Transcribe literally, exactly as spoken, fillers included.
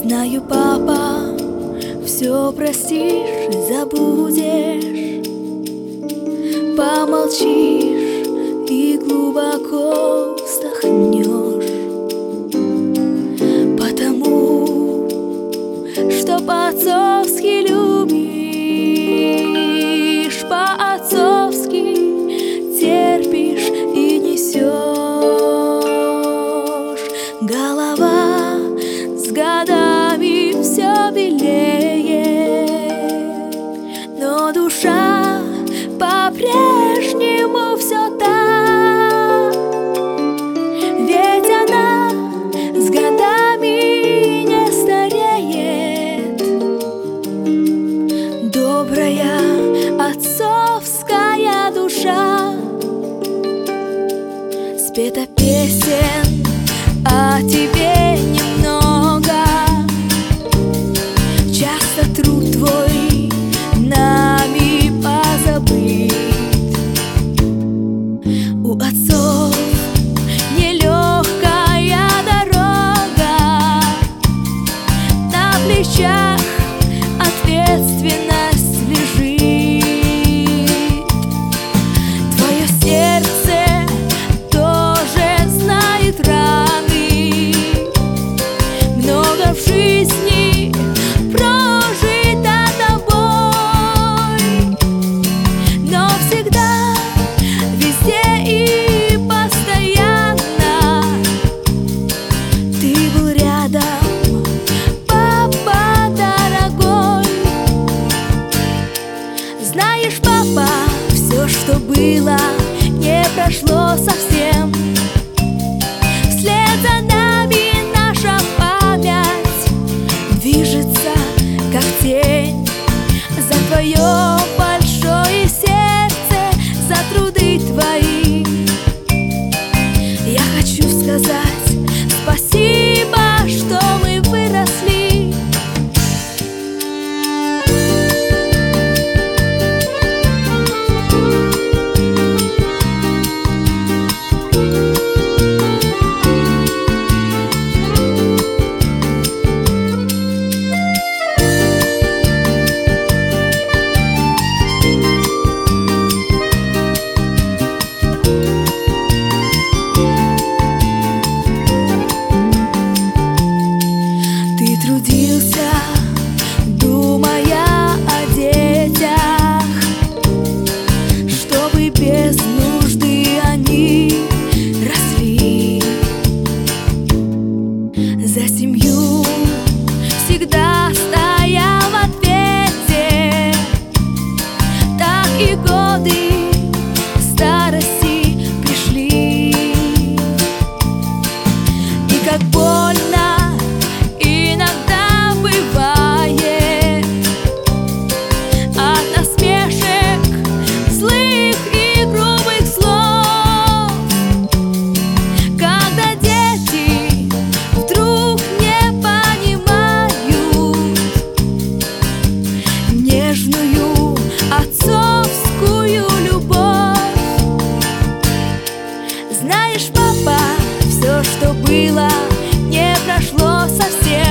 Знаю, папа, все простишь и забудешь, помолчишь и глубоко вздохнешь, потому что по-отцовски любишь, по-отцовски терпишь и несешь. Голова с годами все белеет, но душа по-прежнему все та, ведь она с годами не стареет. Добрая отцовская душа, спета песен о тебе немного, часто труд твой нами позабыт. У отцов нелегкая дорога, на плечах ответственность лежит. Твое сердце тоже знает раны, много в жизни прожито тобой, но всегда, везде и постоянно ты был рядом, папа дорогой. Знаешь, папа, все, что было, не прошло совсем. Вслед за нами наша память движется, как тень, за твое большое сердце, за труды твои. Я хочу сказать спасибо, что мы выросли. Трудился, думая о детях, чтобы без нужды они росли. За семью всегда стоял в ответе, так и годы старости пришли. И как больно иногда бывает от насмешек, злых и грубых слов, когда дети вдруг не понимают нежную отцовскую любовь. Знаешь, папа, все, что было, не прошло совсем.